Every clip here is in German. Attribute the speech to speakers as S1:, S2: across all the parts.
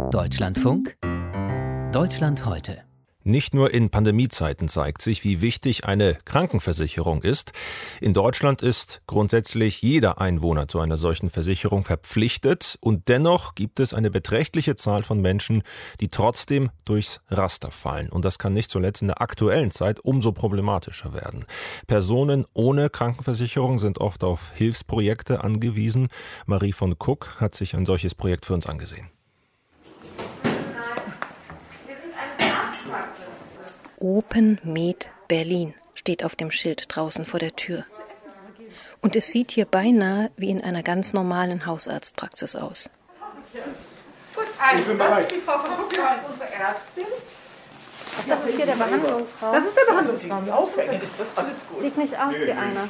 S1: Deutschlandfunk Deutschland heute.
S2: Nicht nur in Pandemiezeiten zeigt sich, wie wichtig eine Krankenversicherung ist. In Deutschland ist grundsätzlich jeder Einwohner zu einer solchen Versicherung verpflichtet. Und dennoch gibt es eine beträchtliche Zahl von Menschen, die trotzdem durchs Raster fallen. Und das kann nicht zuletzt in der aktuellen Zeit umso problematischer werden. Personen ohne Krankenversicherung sind oft auf Hilfsprojekte angewiesen. Marie von Kuck hat sich ein solches Projekt für uns angesehen.
S3: Open Med Berlin steht auf dem Schild draußen vor der Tür. Und es sieht hier beinahe wie in einer ganz normalen Hausarztpraxis aus.
S4: Gut, also, das ist die Frau von Kuck, das ist unsere Ärztin.
S5: Das ist hier der Behandlungsraum.
S4: Das ist der Behandlungsraum. Die Aufhängen ist das alles gut.
S5: Sieht nicht aus wie einer.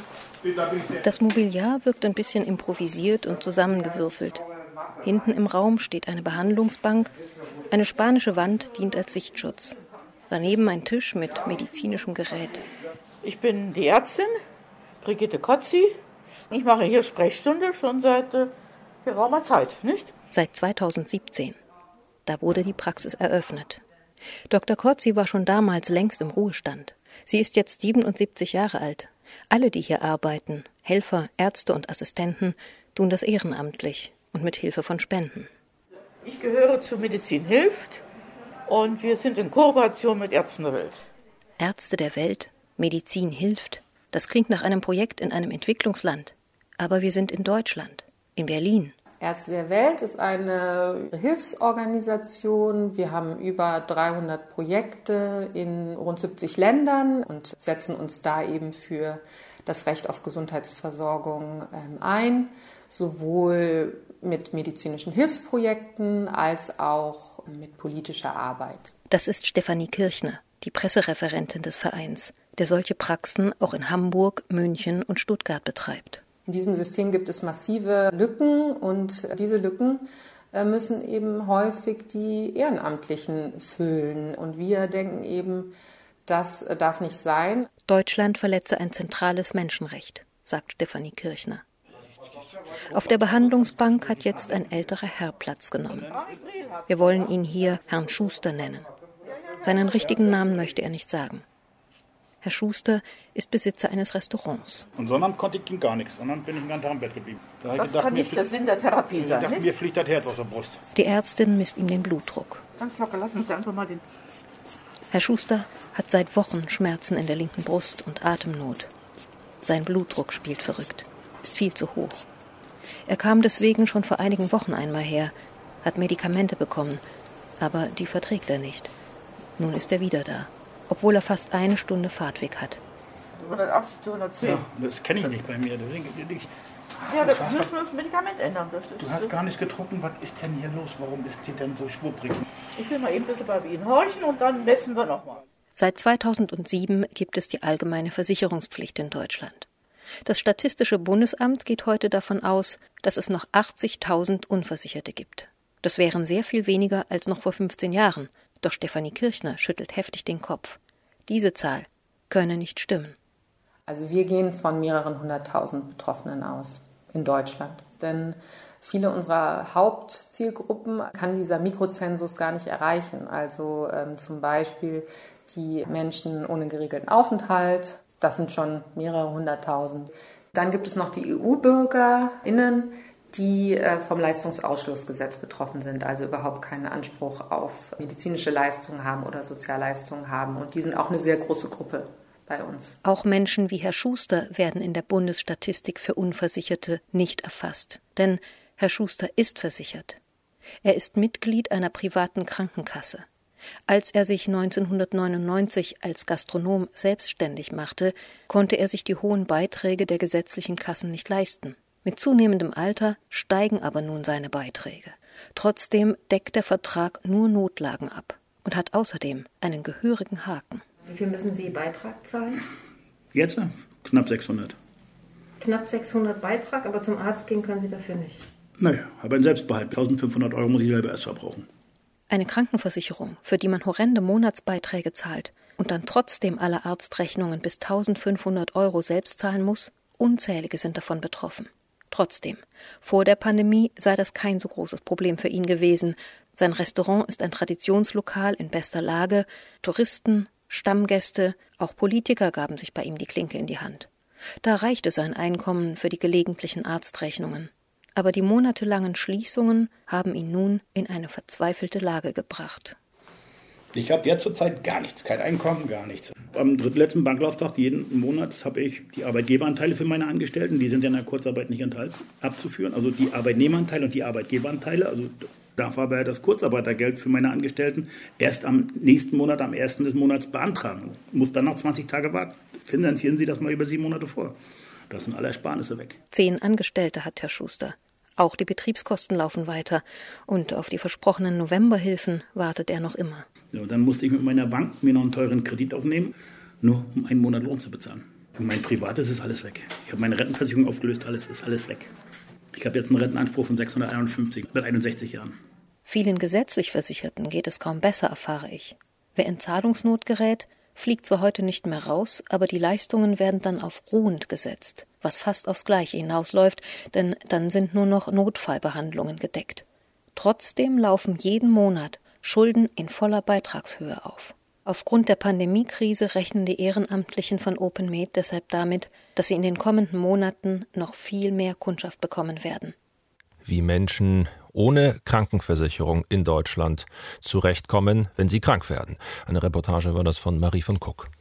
S3: Das Mobiliar wirkt ein bisschen improvisiert und zusammengewürfelt. Hinten im Raum steht eine Behandlungsbank. Eine spanische Wand dient als Sichtschutz. Daneben ein Tisch mit medizinischem Gerät.
S4: Ich bin die Ärztin, Brigitte Kotzi. Ich mache hier Sprechstunde schon seit geraumer Zeit, nicht?
S3: Seit 2017. Da wurde die Praxis eröffnet. Dr. Kotzi war schon damals längst im Ruhestand. Sie ist jetzt 77 Jahre alt. Alle, die hier arbeiten, Helfer, Ärzte und Assistenten, tun das ehrenamtlich und mit Hilfe von Spenden.
S4: Ich gehöre zu Medizin hilft. Und wir sind in Kooperation mit Ärzten der Welt.
S3: Ärzte der Welt, Medizin hilft. Das klingt nach einem Projekt in einem Entwicklungsland. Aber wir sind in Deutschland, in Berlin.
S6: Ärzte der Welt ist eine Hilfsorganisation. Wir haben über 300 Projekte in rund 70 Ländern und setzen uns da eben für das Recht auf Gesundheitsversorgung ein, sowohl mit medizinischen Hilfsprojekten als auch mit politischer Arbeit.
S3: Das ist Stefanie Kirchner, die Pressereferentin des Vereins, der solche Praxen auch in Hamburg, München und Stuttgart betreibt.
S6: In diesem System gibt es massive Lücken und diese Lücken müssen eben häufig die Ehrenamtlichen füllen. Und wir denken eben, das darf nicht sein.
S3: Deutschland verletze ein zentrales Menschenrecht, sagt Stefanie Kirchner. Auf der Behandlungsbank hat jetzt ein älterer Herr Platz genommen. Wir wollen ihn hier Herrn Schuster nennen. Seinen richtigen Namen möchte er nicht sagen. Herr Schuster ist Besitzer eines Restaurants.
S7: Und Sonnabend konnte ich gar nichts, sondern bin ich den ganzen Tag im Bett geblieben.
S4: Das kann nicht der Sinn der Therapie sein.
S7: Ich dachte, mir fliegt das Herz aus der Brust.
S3: Die Ärztin misst ihm den Blutdruck.
S4: Ganz locker, lassen Sie einfach mal den...
S3: Herr Schuster hat seit Wochen Schmerzen in der linken Brust und Atemnot. Sein Blutdruck spielt verrückt, ist viel zu hoch. Er kam deswegen schon vor einigen Wochen einmal her, hat Medikamente bekommen, aber die verträgt er nicht. Nun ist er wieder da, obwohl er fast eine Stunde Fahrtweg hat.
S4: 180 zu 110.
S7: Ja, das kenne ich nicht bei mir.
S4: Ja, da müssen wir das Medikament ändern.
S7: Du hast gar nicht getrunken. Was ist denn hier los? Warum ist die denn so schwupprig?
S4: Ich will mal eben bitte bei Ihnen horchen und dann messen wir nochmal.
S3: Seit 2007 gibt es die allgemeine Versicherungspflicht in Deutschland. Das Statistische Bundesamt geht heute davon aus, dass es noch 80.000 Unversicherte gibt. Das wären sehr viel weniger als noch vor 15 Jahren. Doch Stefanie Kirchner schüttelt heftig den Kopf. Diese Zahl könne nicht stimmen.
S6: Also wir gehen von mehreren 100.000 Betroffenen aus in Deutschland. Denn viele unserer Hauptzielgruppen kann dieser Mikrozensus gar nicht erreichen. Also zum Beispiel die Menschen ohne geregelten Aufenthalt. Das sind schon mehrere 100.000. Dann gibt es noch die EU-BürgerInnen, die vom Leistungsausschlussgesetz betroffen sind, also überhaupt keinen Anspruch auf medizinische Leistungen haben oder Sozialleistungen haben. Und die sind auch eine sehr große Gruppe bei uns.
S3: Auch Menschen wie Herr Schuster werden in der Bundesstatistik für Unversicherte nicht erfasst. Denn Herr Schuster ist versichert. Er ist Mitglied einer privaten Krankenkasse. Als er sich 1999 als Gastronom selbstständig machte, konnte er sich die hohen Beiträge der gesetzlichen Kassen nicht leisten. Mit zunehmendem Alter steigen aber nun seine Beiträge. Trotzdem deckt der Vertrag nur Notlagen ab und hat außerdem einen gehörigen Haken.
S5: Wie viel müssen Sie Beitrag zahlen?
S7: Jetzt? Knapp 600.
S5: Knapp 600 Beitrag, aber zum Arzt gehen können Sie dafür nicht.
S7: Nö, habe einen Selbstbehalt. 1.500 € muss ich selber erst verbrauchen.
S3: Eine Krankenversicherung, für die man horrende Monatsbeiträge zahlt und dann trotzdem alle Arztrechnungen bis 1.500 € selbst zahlen muss, unzählige sind davon betroffen. Trotzdem, vor der Pandemie sei das kein so großes Problem für ihn gewesen. Sein Restaurant ist ein Traditionslokal in bester Lage. Touristen, Stammgäste, auch Politiker gaben sich bei ihm die Klinke in die Hand. Da reichte sein Einkommen für die gelegentlichen Arztrechnungen. Aber die monatelangen Schließungen haben ihn nun in eine verzweifelte Lage gebracht.
S7: Ich habe jetzt zurzeit gar nichts, kein Einkommen, gar nichts. Am drittletzten Banklauftag jeden Monats habe ich die Arbeitgeberanteile für meine Angestellten, die sind ja in der Kurzarbeit nicht abzuführen, also die Arbeitnehmeranteile und die Arbeitgeberanteile, also darf aber das Kurzarbeitergeld für meine Angestellten erst am nächsten Monat, am 1. des Monats beantragen. Muss dann noch 20 Tage warten. Finanzieren Sie das mal über 7 Monate vor. Das sind alle Ersparnisse weg.
S3: 10 Angestellte hat Herr Schuster. Auch die Betriebskosten laufen weiter. Und auf die versprochenen Novemberhilfen wartet er noch immer.
S7: Ja, dann musste ich mit meiner Bank mir noch einen teuren Kredit aufnehmen, nur um einen Monat Lohn zu bezahlen. Für mein Privates ist alles weg. Ich habe meine Rentenversicherung aufgelöst, alles ist alles weg. Ich habe jetzt einen Rentenanspruch von 651 seit 61 Jahren.
S3: Vielen gesetzlich Versicherten geht es kaum besser, erfahre ich. Wer in Zahlungsnot gerät, fliegt zwar heute nicht mehr raus, aber die Leistungen werden dann auf ruhend gesetzt, was fast aufs Gleiche hinausläuft, denn dann sind nur noch Notfallbehandlungen gedeckt. Trotzdem laufen jeden Monat Schulden in voller Beitragshöhe auf. Aufgrund der Pandemiekrise rechnen die Ehrenamtlichen von OpenMed deshalb damit, dass sie in den kommenden Monaten noch viel mehr Kundschaft bekommen werden.
S2: Wie Menschen ohne Krankenversicherung in Deutschland zurechtkommen, wenn sie krank werden. Eine Reportage war das von Marie von Kuck.